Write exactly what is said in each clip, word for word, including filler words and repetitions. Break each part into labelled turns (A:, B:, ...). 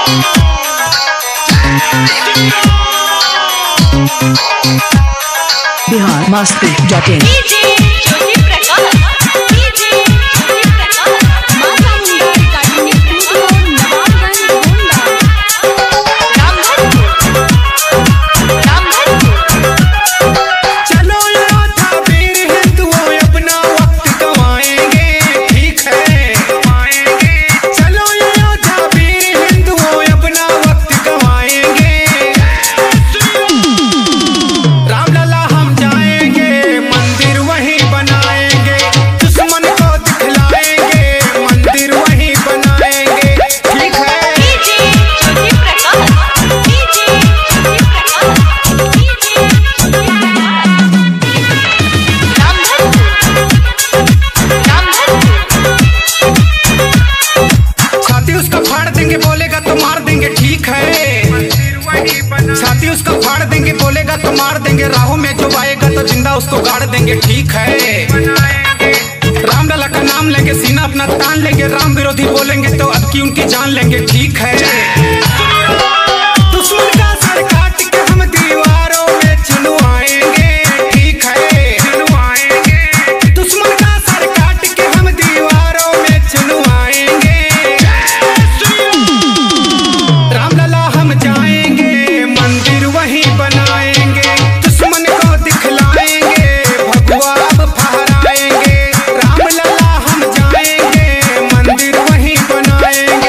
A: Bihar Masti dot in.
B: छाती उसका फाड़ देंगे, बोलेगा तो मार देंगे, राहों में जो आएगा तो जिंदा उसको गाड़ देंगे। ठीक है, रामलला का नाम लेंगे, सीना अपना तान लेंगे, राम विरोधी बोलेंगे तो अब की उनकी जान लेंगे। ठीक है, दुश्मन का सर काट के हम दीवारों में चुनवाएंगे। ठीक है, चुनवाएंगे, दुश्मन का सर काट के हम दीवारों में चुनवाएंगे। रामलला हम जाएंगे, मंदिर वहीं बनाएंगे, दुश्मन को दिखलाएंगे, भगवा अब फहराएंगे। रामलला हम जाएंगे, मंदिर वहीं बनाएंगे।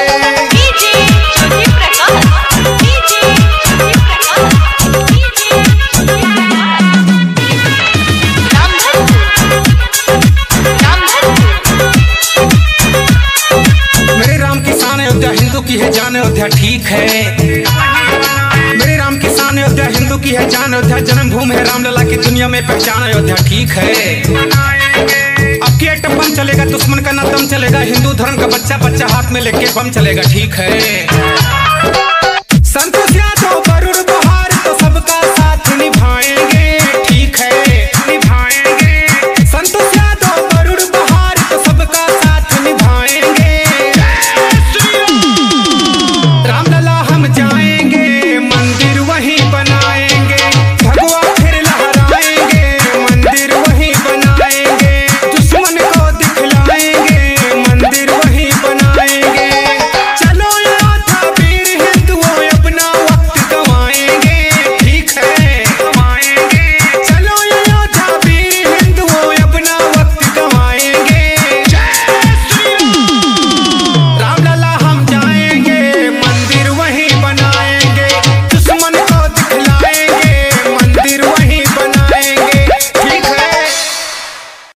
B: मेरे राम की शान अयोध्या, हिंदू की है जान अयोध्या। ठीक है, मेरे राम की शान अयोध्या, हिंदू की है जान अयोध्या, जन्मभूमि है रामलला की, दुनिया में पहचान अयोध्या। ठीक है, अब की एटम बम चलेगा, दुश्मन का ना दम चलेगा, हिंदू धर्म का बच्चा बच्चा हाथ में लेके बम चलेगा। ठीक है, संतोष